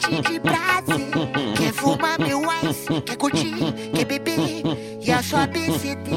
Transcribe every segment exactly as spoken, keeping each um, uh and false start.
noite de prazer. Quer fumar meu ice, quer curtir, quer beber e a sua B C D.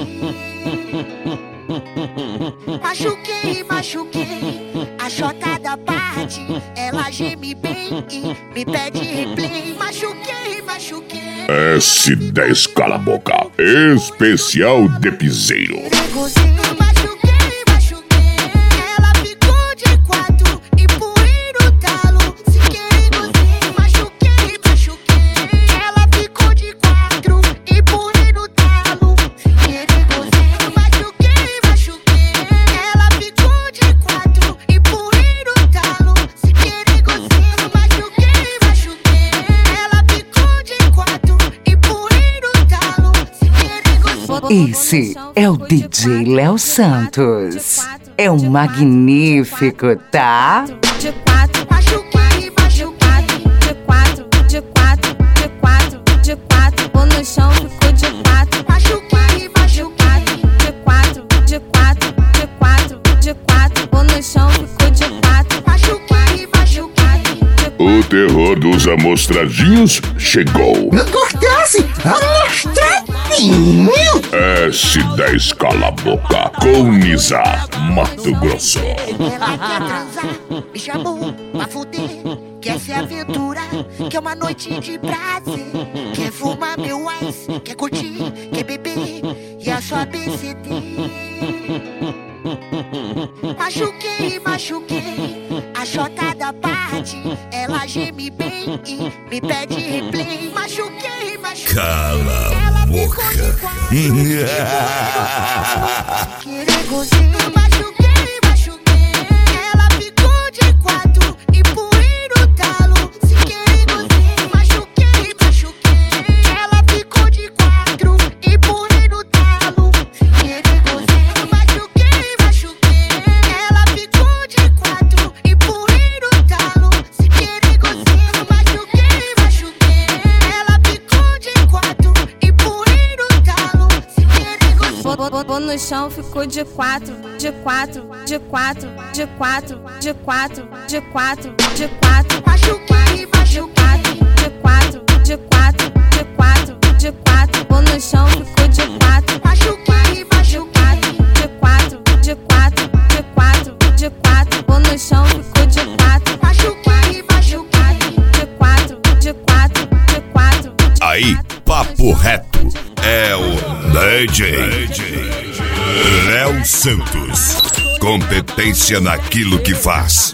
Machuquei, machuquei a chota da parte. Ela geme bem e me pede replay. Machuquei, machuquei. S dez cala a boca, especial de piseiro. Machuquei, machuquei. Ela ficou de quatro e pulei no talo. Se querer gozei. Machuquei, machuquei. Ela ficou de quatro e pulei no talo. Se querer gozei. Machuquei, machuquei. Ela ficou de quatro e pulei no talo. Se querer gozei. Machuquei, machuquei. Ela ficou de quatro e pulei no talo. Se querer gozei. Esse é o D J Léo Santos. É um magnífico, tá? De quatro, machuquei, machuquei. De quatro, de quatro, de quatro, de quatro. Ou no chão ficou de quatro. Machuquei, machuquei. De quatro, de quatro, de quatro, de quatro. Ou no chão ficou de quatro. Machuquei, machuquei. O terror dos amostradinhos chegou. Acontece, amostradinho. S dez cala a boca, com Nisa, Mato Grosso. Ela quer transar, me chamou pra fuder. Quer se aventurar, quer uma noite de prazer. Quer fumar meu ice, quer curtir, quer beber e a sua B C D. Machuquei, machuquei a chota da parte. Ela geme bem e me pede replay. Machuquei, machuquei. Cala Ela a ficou de boca. quatro. Querer gozei. Machuquei, machuquei. Ela ficou de quatro e pulei no talo. Se querer gozei. Machuquei, machuquei. Ela ficou de quatro e pulei no talo. Se querer gozei. Machuquei, machuquei. Ela ficou de quatro e pulei no talo. Se querer gozei. Machuquei, machuquei. Ela ficou de quatro e pulei no talo. Se querer gozei. Vou no chão, ficou de quatro, de quatro, de quatro, de quatro, de quatro, de quatro, de quatro. Machuquei, machuquei. De quatro, de quatro, de quatro, de quatro. Vou no chão, ficou de quatro. Machuquei, machuquei. De quatro, de quatro, de quatro, de quatro. Vou no chão, ficou de quatro. Machuquei, machuquei. De quatro, de quatro, de quatro. Aí, papo reto, é o D J Léo Santos. Competência naquilo que faz.